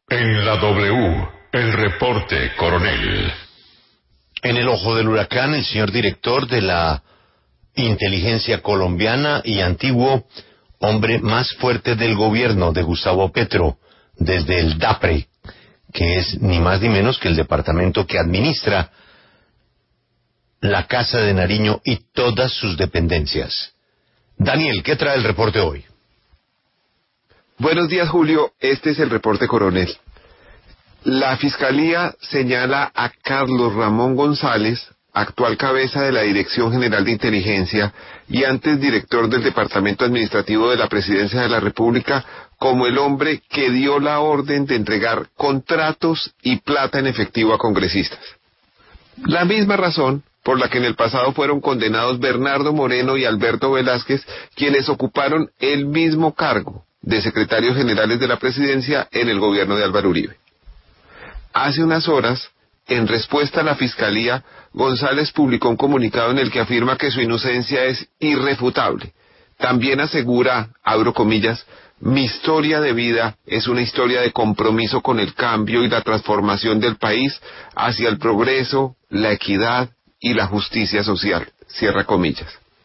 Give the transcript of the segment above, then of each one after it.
En la W, el reporte, coronel. En el ojo del huracán, el señor director de la inteligencia colombiana y antiguo hombre más fuerte del gobierno de Gustavo Petro, desde el DAPRE, que es ni más ni menos que el departamento que administra la Casa de Nariño y todas sus dependencias. Daniel, ¿qué trae el reporte hoy? Buenos días, Julio. Este es el reporte, coronel. La Fiscalía señala a Carlos Ramón González, actual cabeza de la Dirección General de Inteligencia y antes director del Departamento Administrativo de la Presidencia de la República, como el hombre que dio la orden de entregar contratos y plata en efectivo a congresistas. La misma razón por la que en el pasado fueron condenados Bernardo Moreno y Alberto Velázquez, quienes ocuparon el mismo cargo de secretarios generales de la Presidencia en el gobierno de Álvaro Uribe. Hace unas horas, en respuesta a la Fiscalía, González publicó un comunicado en el que afirma que su inocencia es irrefutable. También asegura, abro comillas, mi historia de vida es una historia de compromiso con el cambio y la transformación del país hacia el progreso, la equidad y la justicia social, cierra comillas.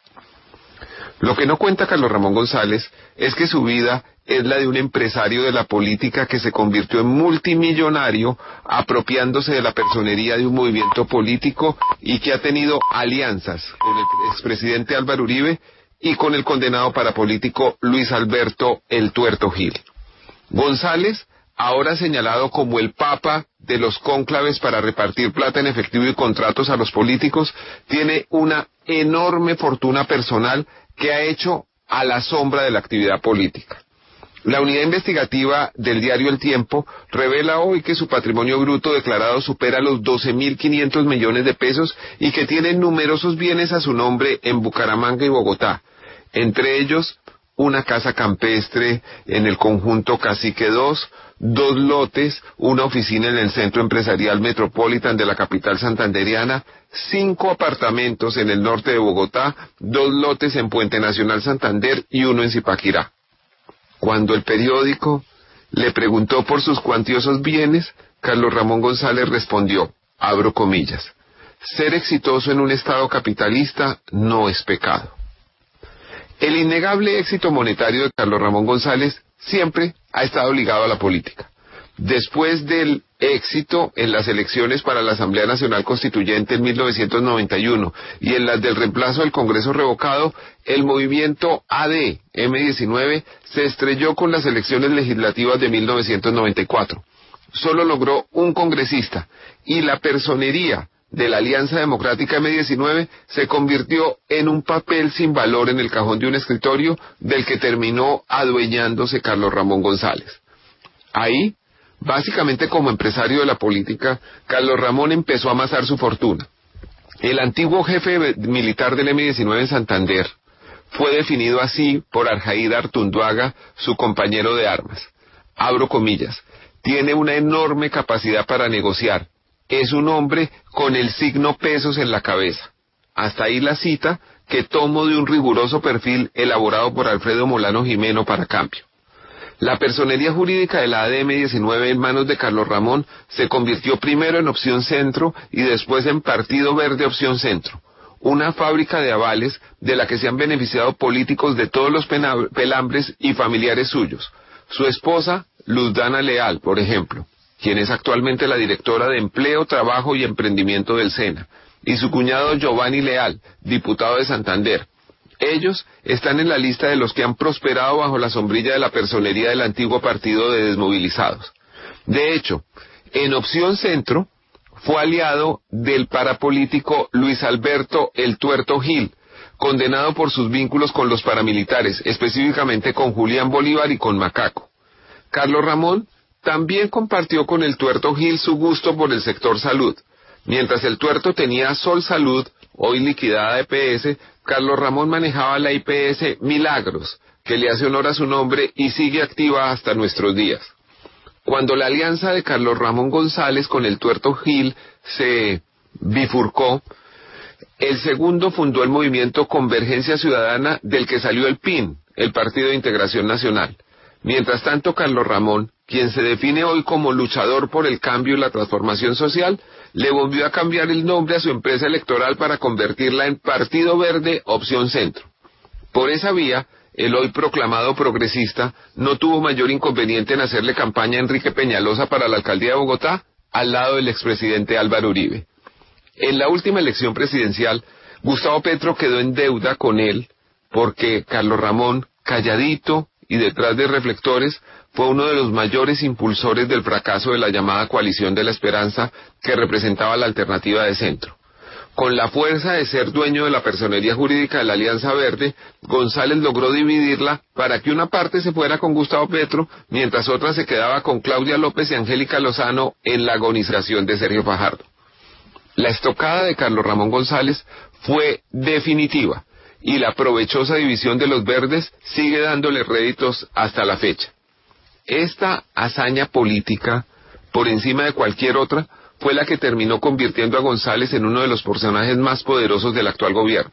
Lo que no cuenta Carlos Ramón González es que su vida es la de un empresario de la política que se convirtió en multimillonario apropiándose de la personería de un movimiento político y que ha tenido alianzas con el expresidente Álvaro Uribe y con el condenado parapolítico Luis Alberto El Tuerto Gil. González, ahora señalado como el papa de los cónclaves para repartir plata en efectivo y contratos a los políticos, tiene una enorme fortuna personal que ha hecho a la sombra de la actividad política. La unidad investigativa del diario El Tiempo revela hoy que su patrimonio bruto declarado supera los 12.500 millones de pesos y que tiene numerosos bienes a su nombre en Bucaramanga y Bogotá, entre ellos una casa campestre en el conjunto Cacique 2, 2 lotes, una oficina en el Centro Empresarial Metropolitan de la capital santandereana, 5 apartamentos en el norte de Bogotá, 2 lotes en Puente Nacional Santander y uno en Zipaquirá. Cuando el periódico le preguntó por sus cuantiosos bienes, Carlos Ramón González respondió, abro comillas, ser exitoso en un estado capitalista no es pecado. El innegable éxito monetario de Carlos Ramón González siempre ha estado ligado a la política. Después del éxito en las elecciones para la Asamblea Nacional Constituyente en 1991 y en las del reemplazo del Congreso revocado, el movimiento AD M19 se estrelló con las elecciones legislativas de 1994. Solo logró un congresista y la personería de la Alianza Democrática M19 se convirtió en un papel sin valor en el cajón de un escritorio del que terminó adueñándose Carlos Ramón González. Ahí, básicamente como empresario de la política, Carlos Ramón empezó a amasar su fortuna. El antiguo jefe militar del M19 en Santander fue definido así por Arjaíd Artunduaga, su compañero de armas. Abro comillas, tiene una enorme capacidad para negociar. Es un hombre con el signo pesos en la cabeza. Hasta ahí la cita que tomo de un riguroso perfil elaborado por Alfredo Molano Jimeno para Cambio. La personería jurídica de la ADM 19 en manos de Carlos Ramón se convirtió primero en Opción Centro y después en Partido Verde Opción Centro, una fábrica de avales de la que se han beneficiado políticos de todos los pelambres y familiares suyos. Su esposa, Luz Dana Leal, por ejemplo, quien es actualmente la directora de Empleo, Trabajo y Emprendimiento del SENA, y su cuñado Giovanni Leal, diputado de Santander. Ellos están en la lista de los que han prosperado bajo la sombrilla de la personería del antiguo partido de desmovilizados. De hecho, en Opción Centro fue aliado del parapolítico Luis Alberto El Tuerto Gil, condenado por sus vínculos con los paramilitares, específicamente con Julián Bolívar y con Macaco. Carlos Ramón también compartió con El Tuerto Gil su gusto por el sector salud. Mientras El Tuerto tenía Sol Salud, hoy liquidada EPS, Carlos Ramón manejaba la IPS Milagros, que le hace honor a su nombre y sigue activa hasta nuestros días. Cuando la alianza de Carlos Ramón González con El Tuerto Gil se bifurcó, el segundo fundó el movimiento Convergencia Ciudadana, del que salió el PIN, el Partido de Integración Nacional. Mientras tanto, Carlos Ramón quien se define hoy como luchador por el cambio y la transformación social, le volvió a cambiar el nombre a su empresa electoral para convertirla en Partido Verde Opción Centro. Por esa vía, el hoy proclamado progresista no tuvo mayor inconveniente en hacerle campaña a Enrique Peñalosa para la alcaldía de Bogotá, al lado del expresidente Álvaro Uribe. En la última elección presidencial, Gustavo Petro quedó en deuda con él porque Carlos Ramón, calladito y detrás de reflectores, fue uno de los mayores impulsores del fracaso de la llamada Coalición de la Esperanza que representaba la alternativa de centro. Con la fuerza de ser dueño de la personería jurídica de la Alianza Verde, González logró dividirla para que una parte se fuera con Gustavo Petro, mientras otra se quedaba con Claudia López y Angélica Lozano en la agonización de Sergio Fajardo. La estocada de Carlos Ramón González fue definitiva, y la provechosa división de los verdes sigue dándole réditos hasta la fecha. Esta hazaña política, por encima de cualquier otra, fue la que terminó convirtiendo a González en uno de los personajes más poderosos del actual gobierno.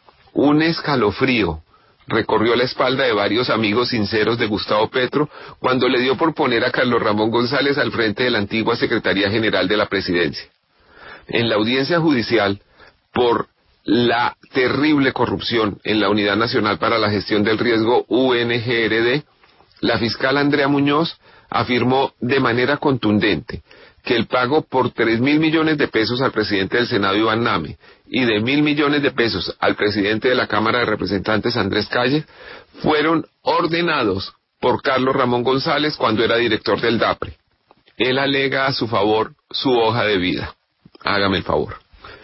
Un escalofrío recorrió la espalda de varios amigos sinceros de Gustavo Petro cuando le dio por poner a Carlos Ramón González al frente de la antigua Secretaría General de la Presidencia. En la audiencia judicial, por la terrible corrupción en la Unidad Nacional para la Gestión del Riesgo UNGRD, la fiscal Andrea Muñoz afirmó de manera contundente que el pago por 3.000 millones de pesos al presidente del Senado Iván Name y de 1.000 millones de pesos al presidente de la Cámara de Representantes Andrés Calle fueron ordenados por Carlos Ramón González cuando era director del DAPRE. Él alega a su favor su hoja de vida. Hágame el favor.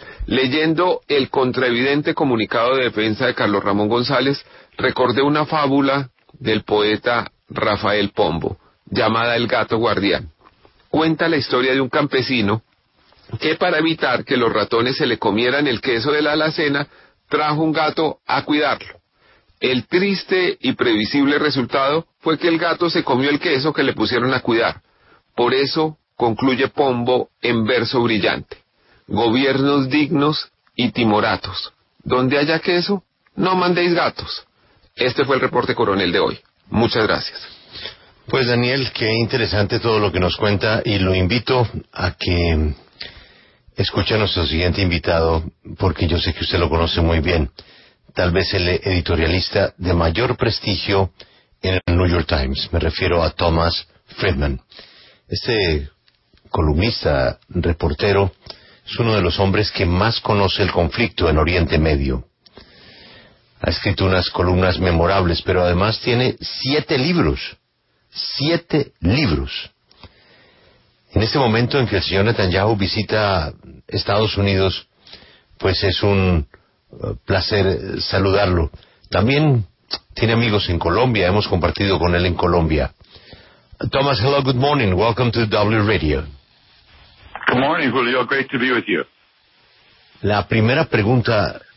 Leyendo el contraevidente comunicado de defensa de Carlos Ramón González, recordé una fábula del poeta Rafael Pombo, llamada El gato guardián. Cuenta la historia de un campesino que, para evitar que los ratones se le comieran el queso de la alacena, trajo un gato a cuidarlo. El triste y previsible resultado fue que el gato se comió el queso que le pusieron a cuidar. Por eso concluye Pombo en verso brillante: gobiernos dignos y timoratos. Donde haya queso, no mandéis gatos. Este fue el reporte coronel de hoy. Muchas gracias. Pues Daniel, qué interesante todo lo que nos cuenta, y lo invito a que escuche a nuestro siguiente invitado, porque yo sé que usted lo conoce muy bien. Tal vez el editorialista de mayor prestigio en el New York Times. Me refiero a Thomas Friedman. Este columnista, reportero, es uno de los hombres que más conoce el conflicto en Oriente Medio. Ha escrito unas columnas memorables, pero además tiene 7 libros. 7 libros. En este momento en que el señor Netanyahu visita Estados Unidos, pues es un placer saludarlo. También tiene amigos en Colombia, hemos compartido con él en Colombia. Thomas, hello, good morning, welcome to W Radio. Good morning, Julio, great to be with you. La primera pregunta